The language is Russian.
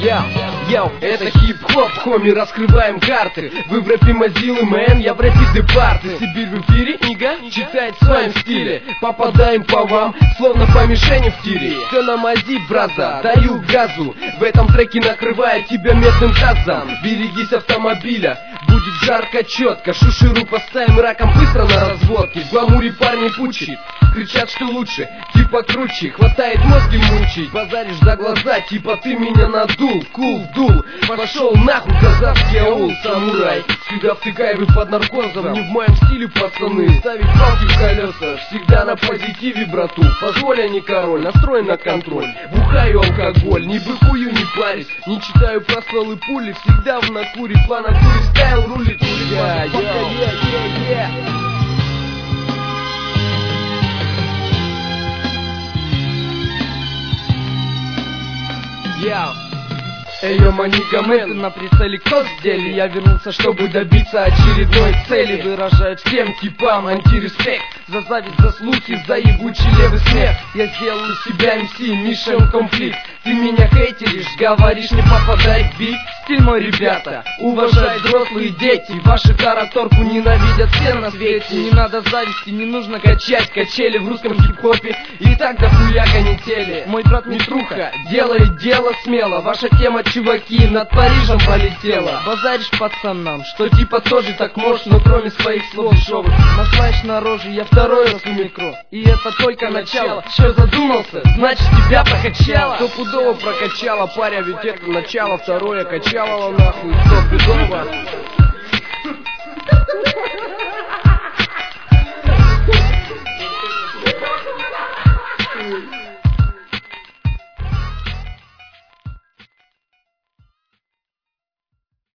Йоу, это хип-хоп, хоми, раскрываем карты. Вы в рэпе Mozilla Man, я в рэпе Департы. Сибирь в эфире, Ига читает в своем стиле. Попадаем по вам, словно по мишени в тире. Все на мази, браза, даю газу. В этом треке накрывает тебя медным тазом. Берегись автомобиля, будет жарко, четко. Шушеру поставим раком быстро на разводке. В гламуре парни пучит, кричат, что лучше, типа круче. Хватает мозги мучить, базаришь за глаза, типа ты меня надул. Кул дул, пошел нахуй казахский аул, самурай. Сюда втыкай вы под наркозом, не в моем стиле, пацаны. Ставить палки в колеса, всегда на позитиве, брату. Позволь, я не король, настроен на контроль. Бухаю алкоголь, не быкую, не парюсь. Не читаю про стволы пули, всегда в накуре. По натуре стайл рулит нельзя. Эйо, манига мэн, на прицеле кто в деле? Я вернулся, чтобы добиться очередной цели. Выражаю всем типам антиреспект за зависть, за слухи, за ебучий левый смех. Я сделал из себя МС, Мишен конфликт. Ты меня хейтеришь, говоришь, не попадай в бит. Стиль мой, ребята, уважают взрослые дети. Ваши тараторку ненавидят все на свете. Не надо зависти, не нужно качать качели в русском хип-хопе. И так дохуя канители. Мой брат Митруха делает дело смело. Ваша тема, чуваки, над Парижем полетела. Базаришь пацанам, что типа тоже так можешь, но кроме своих слов дешевых наслаешь на рожу, я второй раз в микро. И это только начало. Что задумался? Значит тебя прокачало. Стопудово прокачало, паря, ведь это начало. Второе качало нахуй, стопудово.